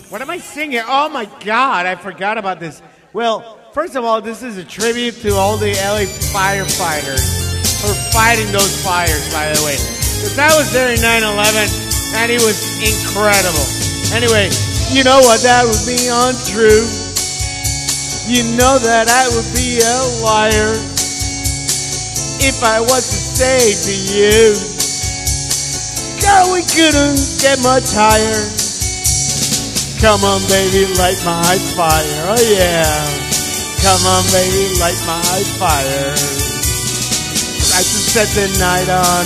What am I singing? Oh my God, I forgot about this. Well, first of all, this is a tribute to all the LA firefighters for fighting those fires, by the way. Because I was there in 9/11, and it was incredible. Anyway, you know what? That would be untrue. You know that I would be a liar if I was to say to you, girl, we couldn't get much higher. Come on, baby, light my fire. Oh, yeah. Come on, baby, light my fire. Try to set the night on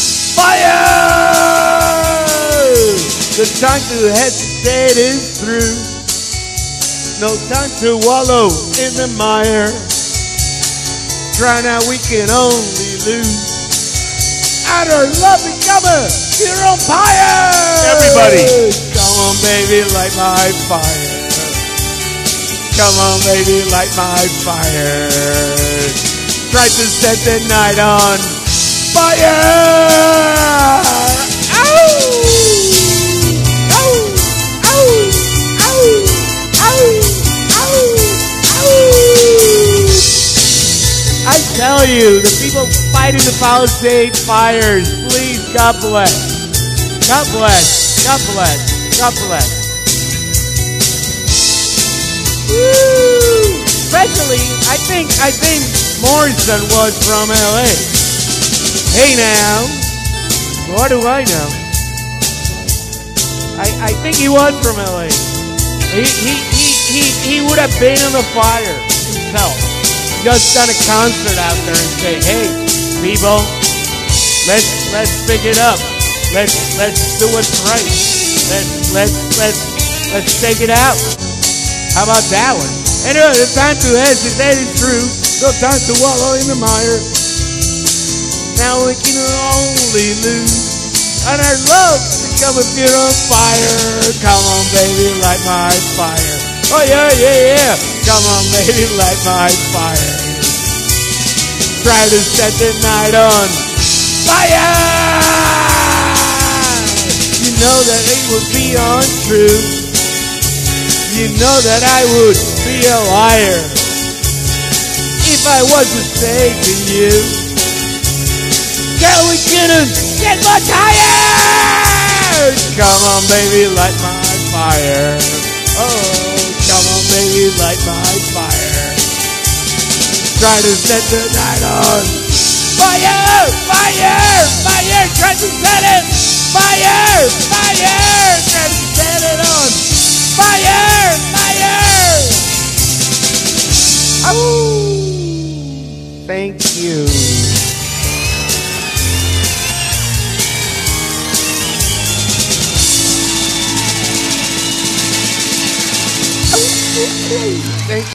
fire. The time to hesitate is through. No time to wallow in the mire. Try now, we can only lose. And our love become a pure on fire. Everybody. Come on, baby, light my fire. Come on, baby, light my fire. Try to set the night on fire. Ow! Ow! Ow! Ow! Ow! Ow! Ow! I tell you, the people fighting the Palisades fires, please, God bless. God bless. God bless. God bless. Woo! Especially, I think Morrison was from LA. Hey now, what do I know? I think he was from LA. He would have been on the fire himself. Just done a concert out there and say, hey, people, let's pick it up. Let's do what's right. Let's take it out. How about that one? Anyway, the time to hesitate is through. No time to wallow in the mire. Now we can only lose. And our love become a pure on fire. Come on, baby, light my fire. Oh yeah, yeah, yeah. Come on, baby, light my fire. Try to set the night on fire. You know that it would be untrue. You know that I would be a liar if I was to say to you, girl, we couldn't get much higher. Come on, baby, light my fire. Oh, come on, baby, light my fire. Try to set the night on fire, fire, fire. Try to set it. Fire! Fire! Try to set it on! Fire! Fire! Oh! Thank you. Thank you.